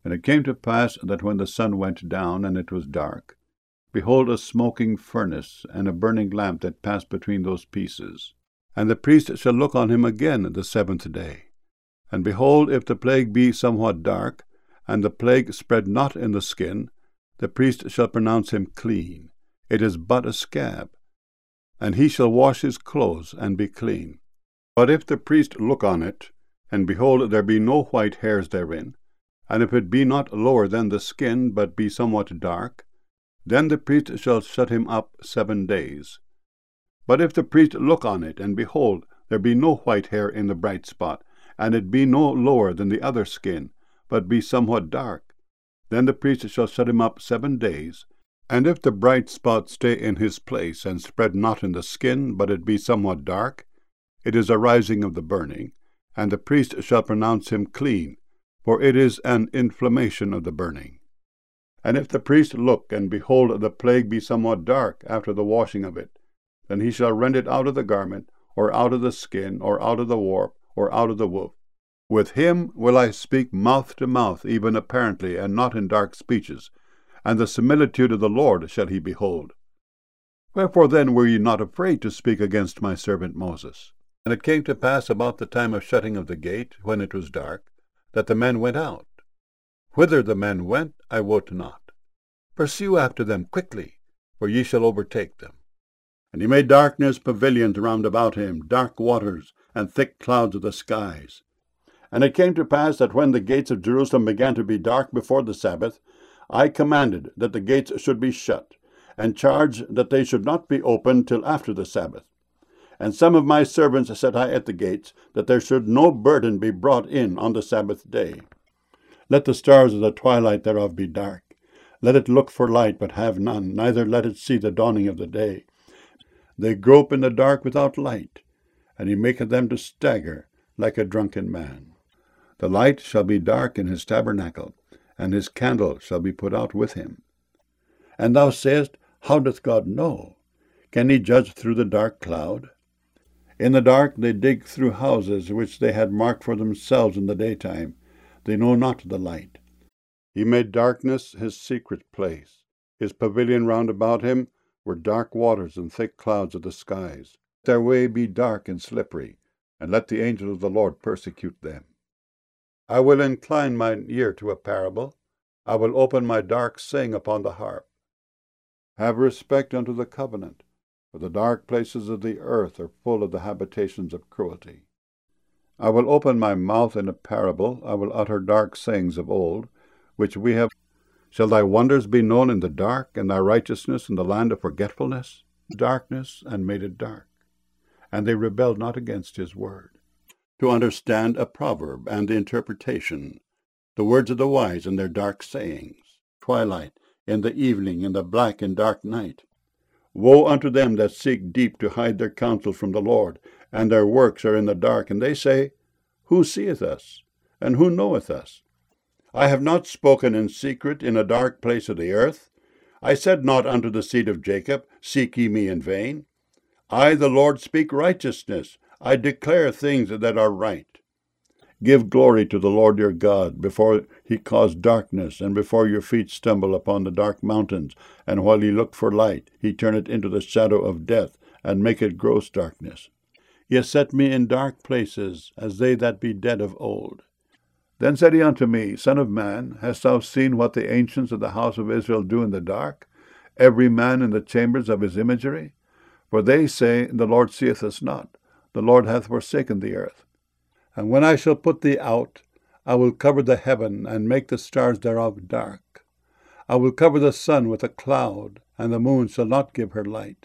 And it came to pass that when the sun went down, and it was dark, behold, a smoking furnace, and a burning lamp that passed between those pieces. And the priest shall look on him again the 7th day. And behold, if the plague be somewhat dark, and the plague spread not in the skin, the priest shall pronounce him clean. It is but a scab. And he shall wash his clothes, and be clean. But if the priest look on it, and behold, there be no white hairs therein, and if it be not lower than the skin, but be somewhat dark, then the priest shall shut him up 7 days. But if the priest look on it, and behold, there be no white hair in the bright spot, and it be no lower than the other skin, but be somewhat dark, then the priest shall shut him up 7 days. And if the bright spot stay in his place, and spread not in the skin, but it be somewhat dark, it is a rising of the burning, and the priest shall pronounce him clean, for it is an inflammation of the burning. And if the priest look, and behold, the plague be somewhat dark after the washing of it, then he shall rend it out of the garment, or out of the skin, or out of the warp, or out of the woof. With him will I speak mouth to mouth, even apparently, and not in dark speeches, and the similitude of the Lord shall he behold. Wherefore then were ye not afraid to speak against my servant Moses? And it came to pass about the time of shutting of the gate, when it was dark, that the men went out. Whither the men went, I wot not. Pursue after them quickly, for ye shall overtake them. And he made darkness pavilions round about him, dark waters, and thick clouds of the skies. And it came to pass that when the gates of Jerusalem began to be dark before the Sabbath, I commanded that the gates should be shut, and charged that they should not be opened till after the Sabbath. And some of my servants set I at the gates, that there should no burden be brought in on the Sabbath day. Let the stars of the twilight thereof be dark. Let it look for light, but have none, neither let it see the dawning of the day. They grope in the dark without light, and he maketh them to stagger like a drunken man. The light shall be dark in his tabernacle, and his candle shall be put out with him. And thou sayest, how doth God know? Can he judge through the dark cloud? In the dark they dig through houses which they had marked for themselves in the daytime. They know not the light. He made darkness his secret place. His pavilion round about him were dark waters and thick clouds of the skies. Their way be dark and slippery, and let the angel of the Lord persecute them. I will incline mine ear to a parable. I will open my dark saying upon the harp. Have respect unto the covenant, for the dark places of the earth are full of the habitations of cruelty. I will open my mouth in a parable. I will utter dark sayings of old, which we have. Shall thy wonders be known in the dark, and thy righteousness in the land of forgetfulness? Darkness, and made it dark. And they rebelled not against his word. To understand a proverb and the interpretation, the words of the wise and their dark sayings, twilight, in the evening, in the black and dark night. Woe unto them that seek deep to hide their counsel from the Lord, and their works are in the dark, and they say, Who seeth us, and who knoweth us? I have not spoken in secret in a dark place of the earth. I said not unto the seed of Jacob, Seek ye me in vain. I, the Lord, speak righteousness. I declare things that are right. Give glory to the Lord your God, before he cause darkness, and before your feet stumble upon the dark mountains. And while ye look for light, he turn it into the shadow of death, and make it gross darkness. Ye set me in dark places, as they that be dead of old. Then said he unto me, Son of man, hast thou seen what the ancients of the house of Israel do in the dark, every man in the chambers of his imagery? For they say, The Lord seeth us not, the Lord hath forsaken the earth. And when I shall put thee out, I will cover the heaven, and make the stars thereof dark. I will cover the sun with a cloud, and the moon shall not give her light.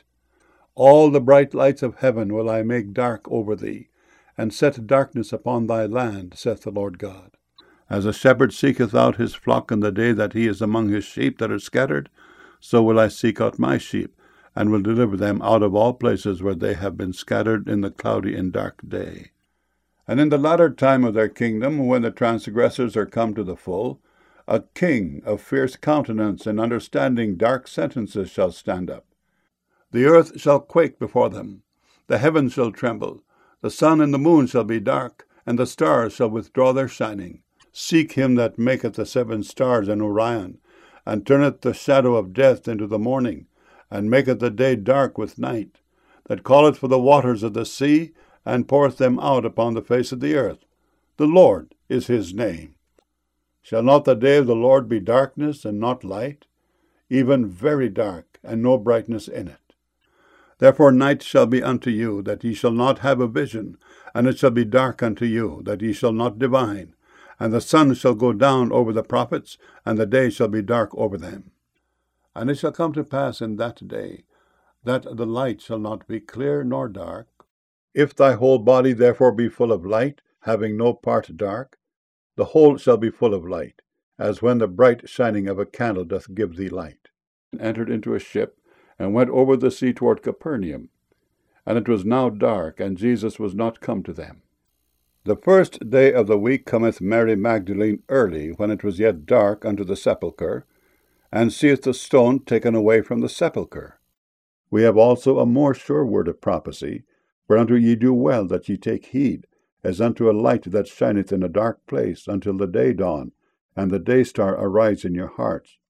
All the bright lights of heaven will I make dark over thee, and set darkness upon thy land, saith the Lord God. As a shepherd seeketh out his flock in the day that he is among his sheep that are scattered, so will I seek out my sheep, and will deliver them out of all places where they have been scattered in the cloudy and dark day. And in the latter time of their kingdom, when the transgressors are come to the full, a king of fierce countenance and understanding dark sentences shall stand up. The earth shall quake before them, the heavens shall tremble, the sun and the moon shall be dark, and the stars shall withdraw their shining. Seek him that maketh the 7 stars in Orion, and turneth the shadow of death into the morning, and maketh the day dark with night, that calleth for the waters of the sea, and poureth them out upon the face of the earth. The Lord is his name. Shall not the day of the Lord be darkness and not light, even very dark, and no brightness in it? Therefore night shall be unto you, that ye shall not have a vision, and it shall be dark unto you, that ye shall not divine. And the sun shall go down over the prophets, and the day shall be dark over them. And it shall come to pass in that day, that the light shall not be clear nor dark. If thy whole body therefore be full of light, having no part dark, the whole shall be full of light, as when the bright shining of a candle doth give thee light. And entered into a ship, and went over the sea toward Capernaum. And it was now dark, and Jesus was not come to them. The 1st day of the week cometh Mary Magdalene early, when it was yet dark, unto the sepulchre, and seeth the stone taken away from the sepulchre. We have also a more sure word of prophecy, whereunto ye do well that ye take heed, as unto a light that shineth in a dark place, until the day dawn, and the day star arise in your hearts.